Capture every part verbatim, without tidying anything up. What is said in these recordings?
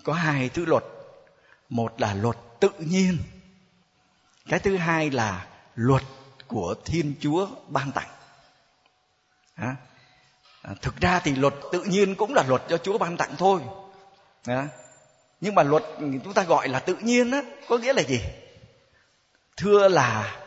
có hai thứ luật. Một là luật tự nhiên, cái thứ hai là luật của Thiên Chúa ban tặng. À, thực ra thì luật tự nhiên cũng là luật do Chúa ban tặng thôi. À, nhưng mà luật chúng ta gọi là tự nhiên á, có nghĩa là gì? Thưa là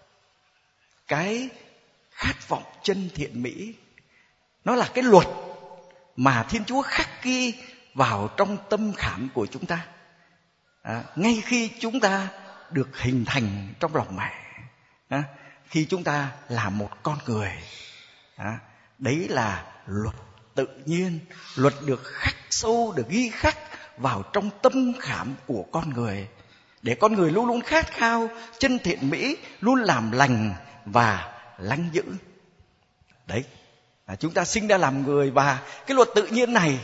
cái khát vọng chân thiện mỹ. Nó là cái luật mà Thiên Chúa khắc ghi vào trong tâm khảm của chúng ta. À, ngay khi chúng ta được hình thành trong lòng mẹ, à, khi chúng ta là một con người, à, đấy là luật tự nhiên. Luật được khắc sâu, được ghi khắc vào trong tâm khảm của con người, để con người luôn luôn khát khao chân thiện mỹ, luôn làm lành và lánh dữ. Đấy, à, chúng ta sinh ra làm người, và cái luật tự nhiên này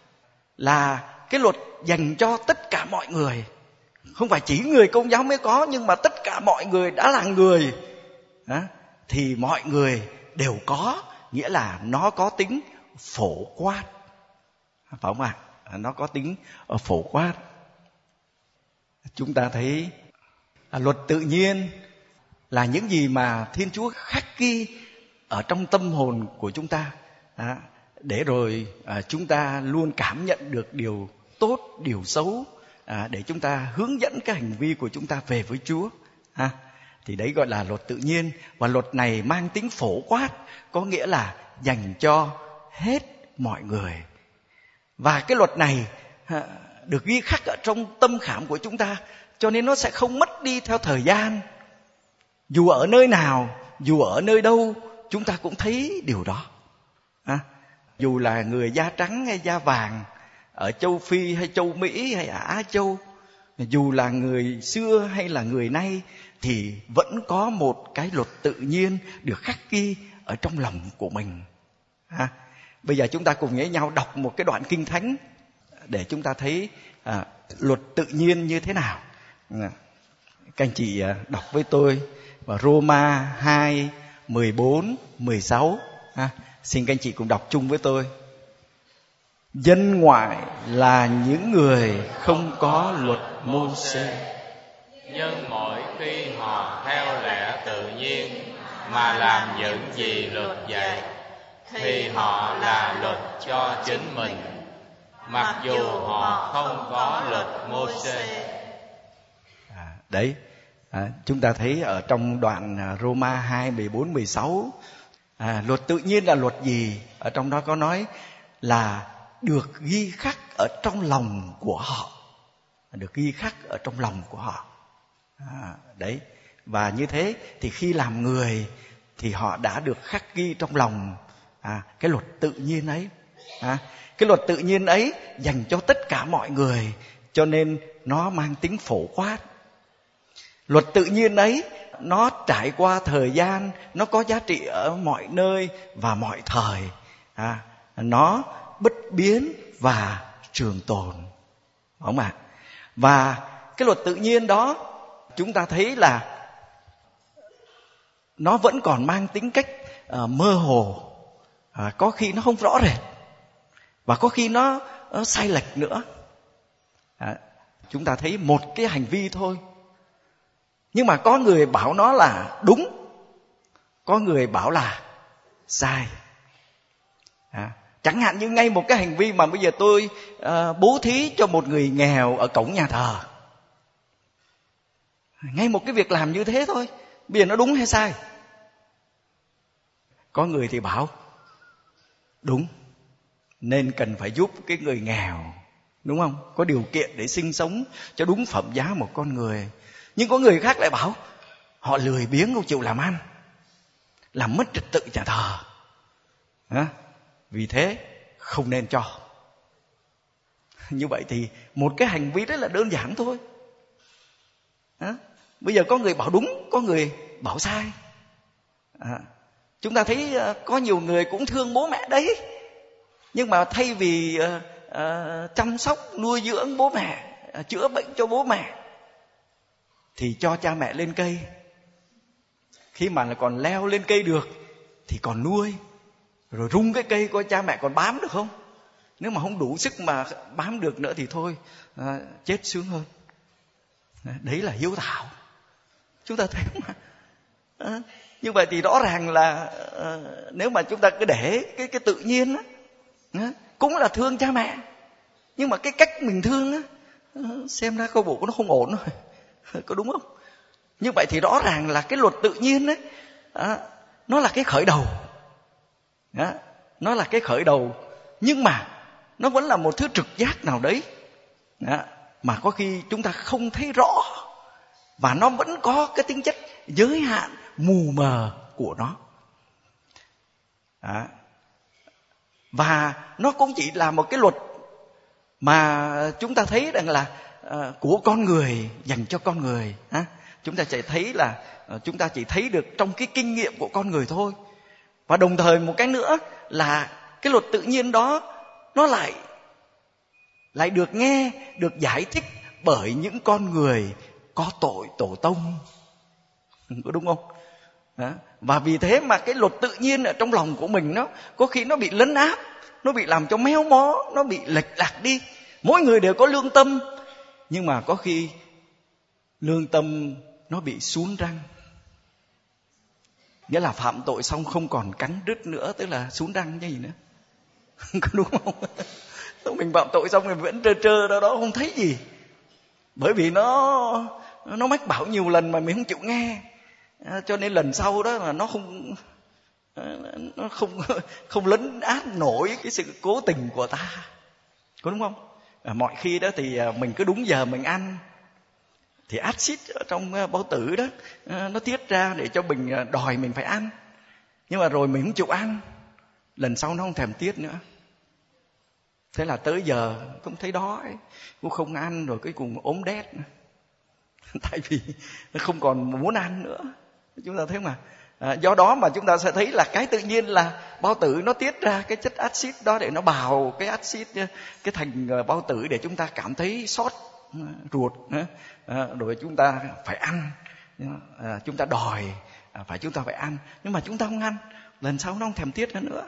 là cái luật dành cho tất cả mọi người. Không phải chỉ người Công giáo mới có, nhưng mà tất cả mọi người đã là người, à, thì mọi người đều có, nghĩa là nó có tính phổ quát, phải không ạ? À? Nó có tính phổ quát. Chúng ta thấy à, luật tự nhiên là những gì mà Thiên Chúa khắc ghi ở trong tâm hồn của chúng ta, à, để rồi à, chúng ta luôn cảm nhận được điều tốt, điều xấu, à, để chúng ta hướng dẫn cái hành vi của chúng ta về với Chúa. À, thì đấy gọi là luật tự nhiên. Và luật này mang tính phổ quát, có nghĩa là dành cho hết mọi người. Và cái luật này à, được ghi khắc ở trong tâm khảm của chúng ta, cho nên nó sẽ không mất đi theo thời gian. Dù ở nơi nào, dù ở nơi đâu, chúng ta cũng thấy điều đó. À, dù là người da trắng hay da vàng, ở châu Phi hay châu Mỹ hay ở Á Châu, dù là người xưa hay là người nay, thì vẫn có một cái luật tự nhiên được khắc ghi ở trong lòng của mình. À, bây giờ chúng ta cùng với nhau đọc một cái đoạn kinh thánh để chúng ta thấy à, luật tự nhiên như thế nào. À, các anh chị à, đọc với tôi vào Roma hai, mười bốn, mười sáu. À, xin các anh chị cùng đọc chung với tôi. Dân ngoại là những người không có luật Mô-sê, nhưng mỗi khi họ theo lẽ tự nhiên mà làm những gì luật dạy, thì họ là luật cho chính mình, mặc dù họ không có luật Mô-sê. À, đấy, à, chúng ta thấy ở trong đoạn Roma hai, mười bốn, mười sáu, à, luật tự nhiên là luật gì? Ở trong đó có nói là được ghi khắc ở trong lòng của họ, được ghi khắc ở trong lòng của họ. À, đấy, và như thế thì khi làm người thì họ đã được khắc ghi trong lòng à, cái luật tự nhiên ấy. À, cái luật tự nhiên ấy dành cho tất cả mọi người, cho nên nó mang tính phổ quát. Luật tự nhiên ấy nó trải qua thời gian, nó có giá trị ở mọi nơi và mọi thời. À, nó bất biến và trường tồn, đúng không ạ? Và cái luật tự nhiên đó chúng ta thấy là nó vẫn còn mang tính cách uh, mơ hồ, à, có khi nó không rõ rệt, và có khi nó, nó sai lệch nữa. À, chúng ta thấy một cái hành vi thôi, nhưng mà có người bảo nó là đúng, có người bảo là sai. À, chẳng hạn như ngay một cái hành vi mà bây giờ tôi uh, bố thí cho một người nghèo ở cổng nhà thờ, ngay một cái việc làm như thế thôi, bây giờ nó đúng hay sai? Có người thì bảo đúng, nên cần phải giúp cái người nghèo, đúng không? Có điều kiện để sinh sống cho đúng phẩm giá một con người. Nhưng có người khác lại bảo họ lười biếng, không chịu làm ăn, làm mất trật tự nhà thờ. À, vì thế không nên cho. Như vậy thì một cái hành vi rất là đơn giản thôi. À, bây giờ có người bảo đúng, có người bảo sai. À, chúng ta thấy uh, có nhiều người cũng thương bố mẹ đấy, nhưng mà thay vì uh, uh, chăm sóc nuôi dưỡng bố mẹ, uh, chữa bệnh cho bố mẹ, thì cho cha mẹ lên cây. Khi mà còn leo lên cây được thì còn nuôi, rồi rung cái cây coi cha mẹ còn bám được không. Nếu mà không đủ sức mà bám được nữa thì thôi, à, chết sướng hơn. Đấy là hiếu thảo. Chúng ta thấy mà. À, như vậy thì rõ ràng là à, nếu mà chúng ta cứ để cái cái tự nhiên á, à, cũng là thương cha mẹ, nhưng mà cái cách mình thương á, à, xem ra câu bộ của nó không ổn rồi. Có đúng không? Như vậy thì rõ ràng là cái luật tự nhiên ấy, à, nó là cái khởi đầu, à, nó là cái khởi đầu, nhưng mà nó vẫn là một thứ trực giác nào đấy, à, mà có khi chúng ta không thấy rõ, và nó vẫn có cái tính chất giới hạn mù mờ của nó. À, và nó cũng chỉ là một cái luật mà chúng ta thấy rằng là uh, của con người, dành cho con người. À, chúng ta chỉ thấy là uh, chúng ta chỉ thấy được trong cái kinh nghiệm của con người thôi. Và đồng thời một cái nữa là cái luật tự nhiên đó nó lại lại được nghe, được giải thích bởi những con người có tội tổ tông. Có đúng không? Đó. Và vì thế mà cái luật tự nhiên ở trong lòng của mình nó có khi nó bị lấn áp, nó bị làm cho méo mó, nó bị lệch lạc đi. Mỗi người đều có lương tâm, nhưng mà có khi lương tâm nó bị sún răng. Nghĩa là phạm tội xong không còn cắn rứt nữa, tức là sún răng chứ gì nữa. Có đúng không? Mình phạm tội xong rồi vẫn trơ trơ đó đó, không thấy gì. Bởi vì nó nó mách bảo nhiều lần mà mình không chịu nghe, à, cho nên lần sau đó là nó không nó không không lấn át nổi cái sự cố tình của ta. Có đúng không? À, mọi khi đó thì mình cứ đúng giờ mình ăn, thì axit ở trong bao tử đó nó tiết ra để cho mình đòi mình phải ăn, nhưng mà rồi mình không chịu ăn, lần sau nó không thèm tiết nữa. Thế là tới giờ cũng thấy đói, cũng không ăn, rồi cái cùng ốm đét. Tại vì nó không còn muốn ăn nữa. Chúng ta thấy mà, à, do đó mà chúng ta sẽ thấy là cái tự nhiên là bao tử nó tiết ra cái chất axit đó để nó bào cái axit cái thành bao tử để chúng ta cảm thấy xót ruột, à, rồi chúng ta phải ăn, à, chúng ta đòi à, phải chúng ta phải ăn, nhưng mà chúng ta không ăn, lần sau nó không thèm tiết ra nữa.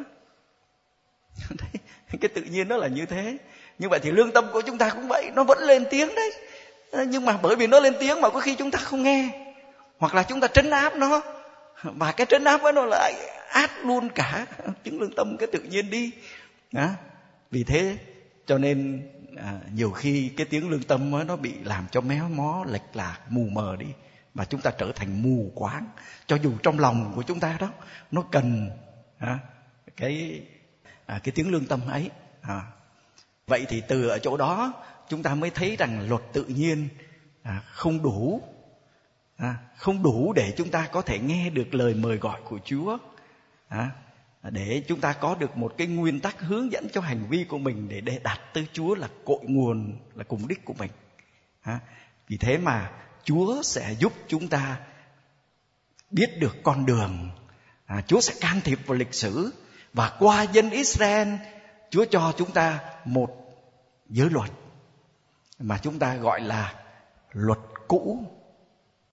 Cái tự nhiên nó là như thế. Như vậy thì lương tâm của chúng ta cũng vậy, nó vẫn lên tiếng đấy, nhưng mà bởi vì nó lên tiếng mà có khi chúng ta không nghe, hoặc là chúng ta trấn áp nó, và cái trấn áp đó nó lại át luôn cả chứng lương tâm, cái tự nhiên đi. Đó. Vì thế cho nên à, nhiều khi cái tiếng lương tâm đó, nó bị làm cho méo mó, lệch lạc, mù mờ đi, và chúng ta trở thành mù quáng, cho dù trong lòng của chúng ta đó nó cần à, cái à, cái tiếng lương tâm ấy. À. Vậy thì từ ở chỗ đó chúng ta mới thấy rằng luật tự nhiên à, không đủ, à, không đủ để chúng ta có thể nghe được lời mời gọi của Chúa, à, để chúng ta có được một cái nguyên tắc hướng dẫn cho hành vi của mình để, để đạt tới Chúa là cội nguồn, là cùng đích của mình. À, vì thế mà Chúa sẽ giúp chúng ta biết được con đường, à, Chúa sẽ can thiệp vào lịch sử, và qua dân Israel Chúa cho chúng ta một giới luật mà chúng ta gọi là luật cũ.